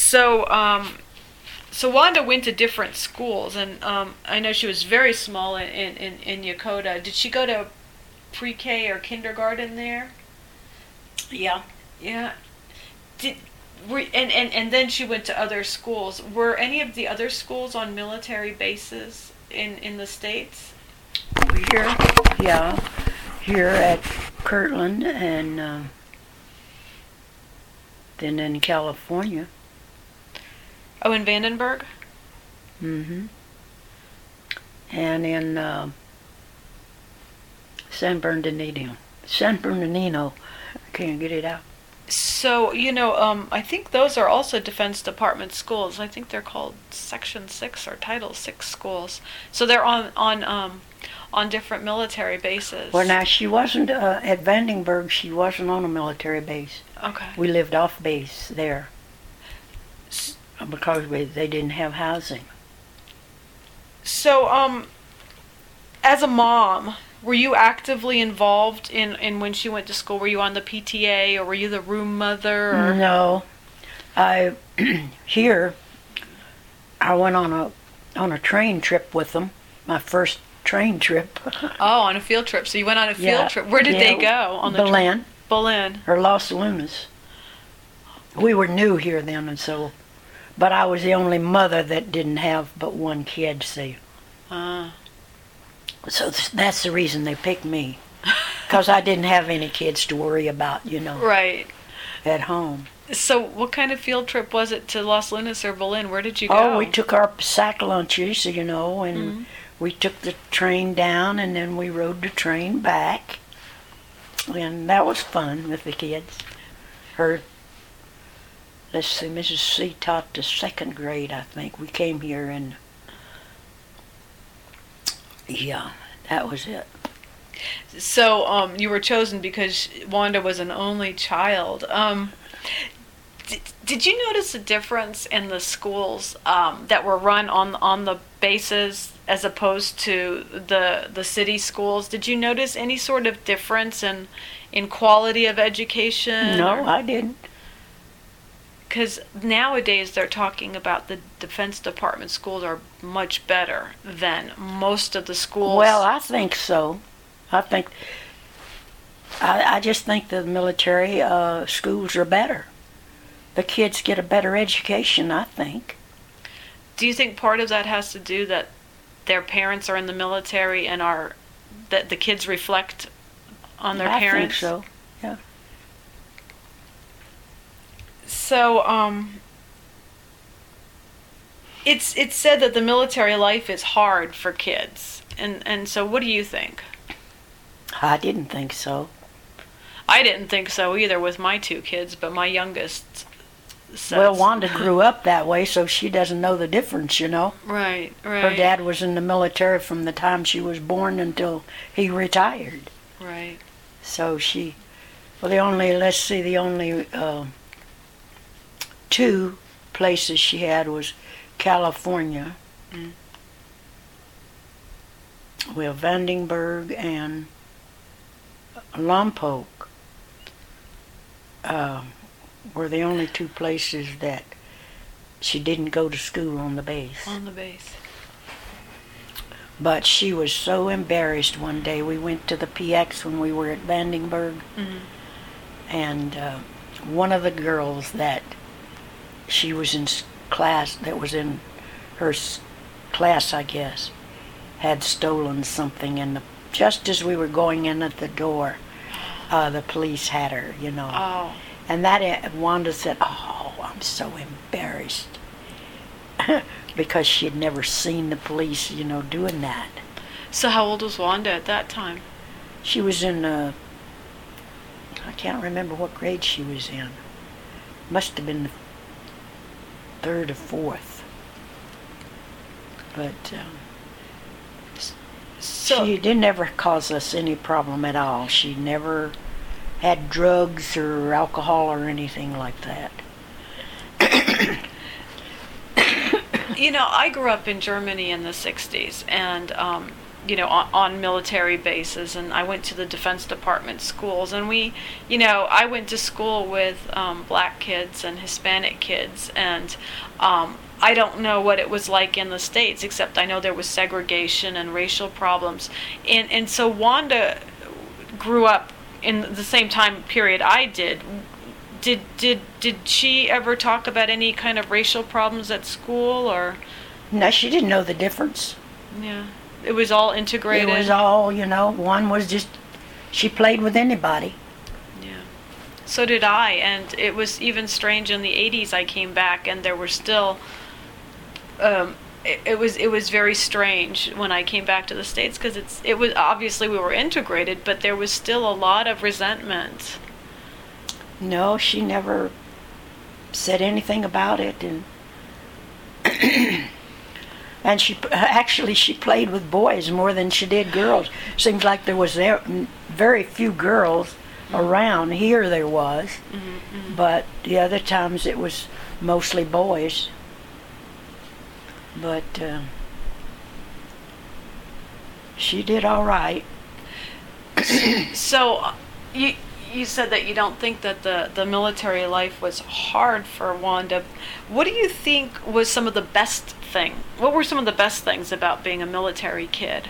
So, so Wanda went to different schools, and I know she was very small in Yokota. Did she go to pre-K or kindergarten there? Yeah. Yeah. Did and then she went to other schools. Were any of the other schools on military bases in the States? Here, yeah, here at Kirtland, and then in California. Oh, in Vandenberg? Mm-hmm. And in San Bernardino. San Bernardino. I can't get it out. So, I think those are also Defense Department schools. I think they're called Section 6 or Title 6 schools. So they're on different military bases. Well, now, she wasn't at Vandenberg. She wasn't on a military base. Okay. We lived off base there because they didn't have housing. So, as a mom, were you actively involved in when she went to school? Were you on the PTA, or were you the room mother? Or? No, here I went on a train trip with them. My first train trip. Oh, on a field trip. So you went on a field trip. Where did they go on the trip? Belen. Belen. Or Los Lunas. We were new here then, and so, but I was the only mother that didn't have but one kid. See. So that's the reason they picked me, because I didn't have any kids to worry about, Right. at home. So what kind of field trip was it to Los Lunas or Belen? Where did you go? Oh, we took our sack lunches, and we took the train down, and then we rode the train back. And that was fun with the kids. Let's see, Mrs. C taught the second grade, I think. We came here and yeah, that was it. So you were chosen because Wanda was an only child. Did you notice a difference in the schools that were run on the bases as opposed to the city schools? Did you notice any sort of difference in quality of education? No, I didn't. Because nowadays they're talking about the Defense Department schools are much better than most of the schools. Well, I think so. I just think the military schools are better. The kids get a better education, I think. Do you think part of that has to do that their parents are in the military and that the kids reflect on their parents? I think so, yeah. So, it's said that the military life is hard for kids, and so what do you think? I didn't think so. I didn't think so either with my two kids, but my youngest says. Well, Wanda grew up that way, so she doesn't know the difference, Right. Her dad was in the military from the time she was born until he retired. Right. So the only two places she had was California, well, Vandenberg and Lompoc were the only two places that she didn't go to school on the base. On the base. But she was so embarrassed one day. We went to the PX when we were at Vandenberg, and one of the girls that she was in class, that was in her class, I guess, had stolen something, and just as we were going in at the door, the police had her, Oh. And that Wanda said, "Oh, I'm so embarrassed," because she had never seen the police, doing that. So how old was Wanda at that time? She was in, I can't remember what grade she was in. Must have been the third or fourth. But she didn't ever cause us any problem at all. She never had drugs or alcohol or anything like that. I grew up in Germany in the 60s, and on military bases, and I went to the Defense Department schools, and I went to school with black kids and Hispanic kids, and I don't know what it was like in the States, except I know there was segregation and racial problems, and so Wanda grew up in the same time period I did. Did she ever talk about any kind of racial problems at school, or? No, she didn't know the difference. Yeah, it was all integrated. It was all, one was just, she played with anybody. Yeah. So did I, and it was even strange in the 80s I came back, and there were still, it was very strange when I came back to the States, because it was, obviously we were integrated, but there was still a lot of resentment. No, she never said anything about it, and and she played with boys more than she did girls. Seems like there was very few girls around. Here there was, but the other times it was mostly boys. But she did all right. So you said that you don't think that the military life was hard for Wanda. What do you think was some of the best thing? What were some of the best things about being a military kid?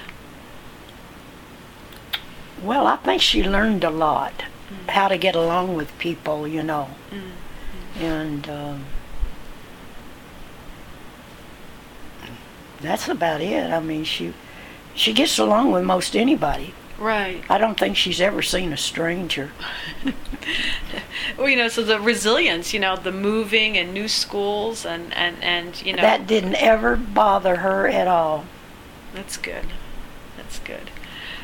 Well, I think she learned a lot, how to get along with people, and that's about it. I mean, she gets along with most anybody. Right. I don't think she's ever seen a stranger. Well, so the resilience, the moving and new schools and That didn't ever bother her at all. That's good. That's good.